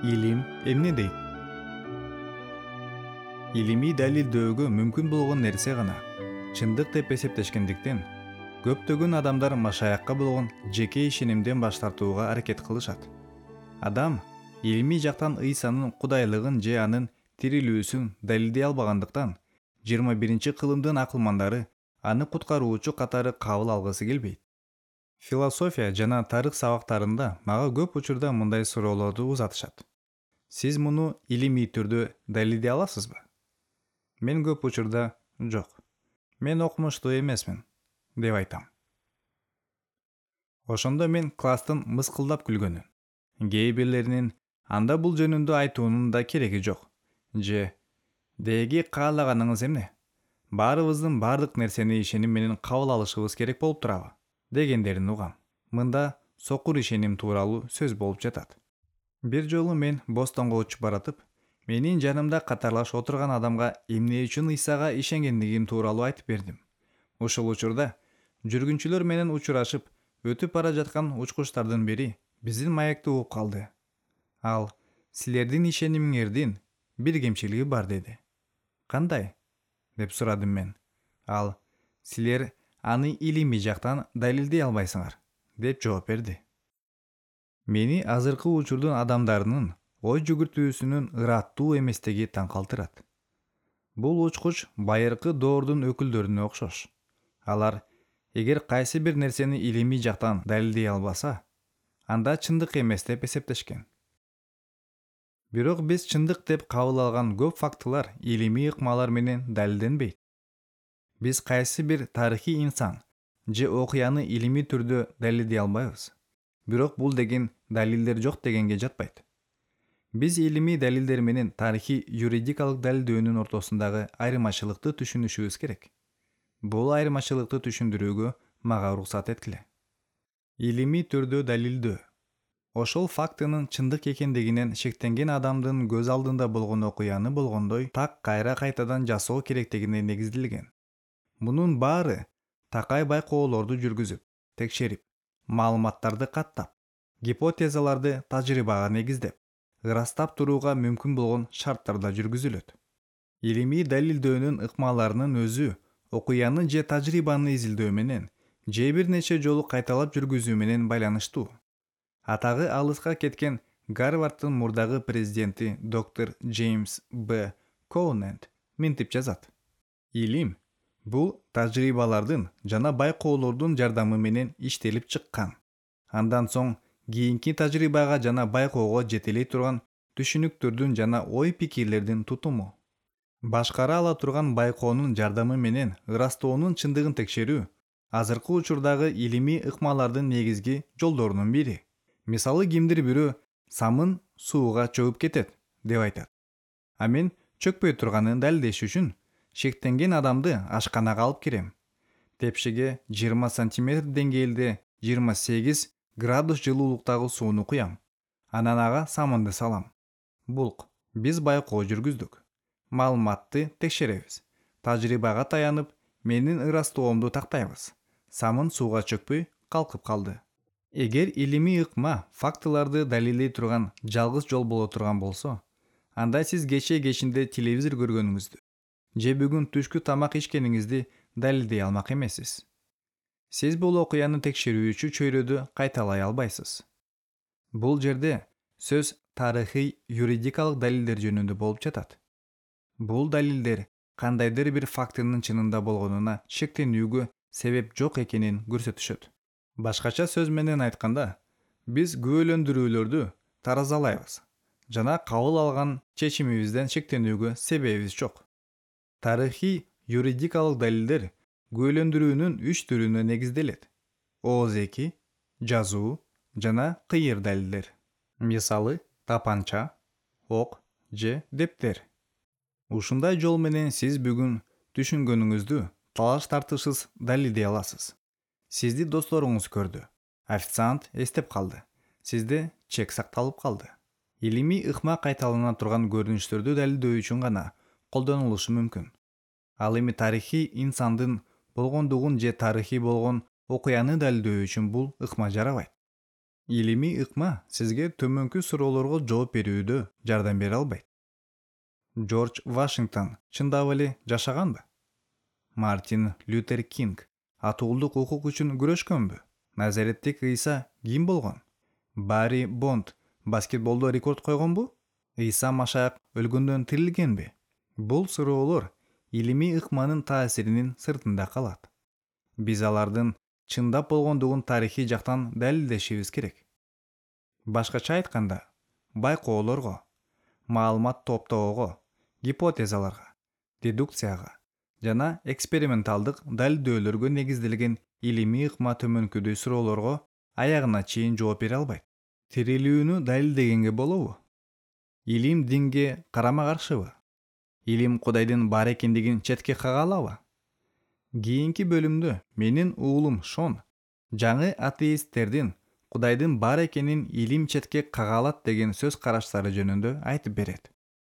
Илим эмне дейт? Илимий далилдөөгө мүмкүн болгон нерсе гана чындык деп эсептешкендиктен, көптөгөн адамдар машаякка болгон жеке ишенимден баш тартууга аракет кылышат. Адам илимий жактан Ыйсанын кудайлыгын же анын тирилүүсүн далилдей албагандыктан, 21-кылымдын акылмандары аны куткаруучу катары кабыл алгысы келбейт. Философия жана тарых сабактарында мага көп учурда мындай суроолорду узатышат. Сиз муну илимий түрдө далилдей аласызбы? Мен көп учурда жок. Мен окумуштуу эмесмин деп айтам. Ошондо мен класстын мыскылдап күлгөнүн, кээ бирлеринин анда бул жөнүндө айтуунун да кереги жок, же деги каалаганыңыз эмне? Баарыбыздын бардык нерсени ишеним менен кабыл алышыбыз керек болуп турабы? Дегендерин угам. Мында сокур ишеним тууралуу сөз болуп жатат. Бир жолу мен Бостонго учуп баратып, менин жанымда катарлаш отурган адамга эмне үчүн Ыйсага ишенгендигим тууралуу айтып бердим. Ушул учурда жүргүнчүлөр менен учурашып өтүп бара жаткан учкучтардын бири биздин маекти угуп калды. Ал силердин ишенимиңердин бир кемчилиги бар деди. Кандай? Деп сурадым мен. Ал силер аны илимий жактан далилдей албайсыңар деп жооп берди. Мени азыркы учурдун адамдарынын ой жүгүртүүсүнүн ыраттуу эместиги таң калтырат. Бул учкуч байыркы доордун өкүлдөрүнө окшош. Алар эгер кайсы бир нерсени илимий жактан далилдей албаса, анда чындык эмес деп эсептешкен. Бирок биз чындык деп кабыл алган көп фактылар илимий ыкмалар менен далилденбейт. Биз кайсы бир тарыхый инсан же окуяны илимий түрдө далилдей албайбыз. Бирок бул деген далилдер жок дегенге жатпайт. Биз илимий далилдер менен тарыхый юридикалык далилдөөнүн ортосундагы айырмачылыкты түшүнүшүбүз керек. Бул айырмачылыкты түшүндүрүүгө мага уруксат эткиле. Илимий түрдө далилдөө. Ошол фактынын чындык экендигинен шектенген адамдын көз алдында болгон окуяны болгондой так кайра кайтадан жасоо керектигине негизделген. Мунун баары такай байкоолорду жүргүзүп, текшерип, маалыматтарды каттап, гипотезаларды тажрыйбага негиздеп, ырастап турууга мүмкүн болгон шарттарда жүргүзүлөт. Илимий далилдөөнүн ыкмаларынын өзү окуяны же тажрыйбаны изилдөө менен, же бир нече жолу кайталап жүргүзүү менен байланыштуу. Атагы алыска кеткен Гарварддын мурдагы президенти доктор Джеймс Б. Коуненд мынтип жазат. Илим бул тажрыйбалардын жана байкоолордун жардамы менен иштелип чыккан. Андан соң кийинки тажрыйбага жана байкоого жетелей турган түшүнүктөрдүн жана ой-пикирлердин тутуму. Башкара ала турган байкоонун жардамы менен ырастоонун чындыгын текшерүү азыркы учурдагы илимий ыкмалардын негизги жолдорунун бири. Мисалы, кимдир бирөө самын сууга чөгүп кетет деп айтат. А мен чөкпөй турганын далилдеш үчүн шектенген адамды ашканага алып кирем. Тепшиге 20 сантиметр деңгээлде 28 градус жылуулуктагы сууну куям. Анан ага самынды салам. Булк. Биз байкоо жүргүздүк. Маалыматты текшеребиз. Тажрыйбага таянып, менин ырастоомду тактайбыз. Самын сууга чөкпөй калкып калды. Эгер илимий ыкма фактыларды далилдей турган жалгыз жол боло турган болсо, анда сиз кечинде телевизор көргөнүңүздү же бүгүн түшкү тамак ичкениңизди далилдей алмак эмессиз. Сиз бул окуяны текшерүүчү чөйрөдү кайталай албайсыз. Бул жерде сөз тарыхый юридикалык далилдер жөнүндө болуп жатат. Бул далилдер кандайдыр бир фактынын чынында болгонуна шектенүүгө себеп жок экенин көрсөтүшөт. Башкача сөз менен айтканда, биз күбөлөндүрүүлөрдү таразалайбыз жана кабыл алган чечимибизден шектенүүгө себебибиз жок. Тарыхый юридикалык далилдер күбөлөндүрүүнүн 3 түрүнө негизделет. Ооз-эки, жазуу жана кыйыр далилдер. Мисалы, тапанча, ок же дептер. Ушундай жол менен сиз бүгүн түшүнгөнүңүздү талаш тартышсыз далилдей аласыз. Сизди досторуңуз көрдү. Официант эстеп калды. Сизде чек сакталып калды. Илимий ыкма кайталана турган көрүнүштөрдү далилдөө үчүн гана колдонулушу мүмкүн. Ал эми тарыхый инсандын болгондугун же тарыхый болгон окуяны далилдөө үчүн бул ыкма жарабайт. Илимий ыкма сизге төмөнкү суроолорго жооп берүүдө жардам бере албайт. Джордж Вашингтон чындап эле жашаганбы? Мартин Лютер Кинг атуулдук укук үчүн күрөшкөнбү? Назареттеги Ыйса ким болгон? Барри Бонд баскетболдо рекорд койгонбу? Ыйса Машаяк өлгөндөн тирилгенби? Бул суроолор илимий ыкманын таасиринин сыртында калат. Биз алардын чындап болгондугун тарыхый жактан далилдешибиз керек. Башкача айтканда, байкоолорго, маалымат топтоого, гипотезаларга, дедукцияга жана эксперименталдык далилдөөлөргө негизделген илимий ыкма төмөнкүдөй суроолорго аягына чейин жооп бере албайт. Тирилүүнү далилдегенге болобу? Илим динге карама каршыбы? Илим Кудайдын бар экендигин четке кагалабы? Кийинки бөлүмдө менин уулум Шон жаңы атеисттердин Кудайдын бар экенин илим четке кагалат деген сөз караштары жөнүндө айтып берет.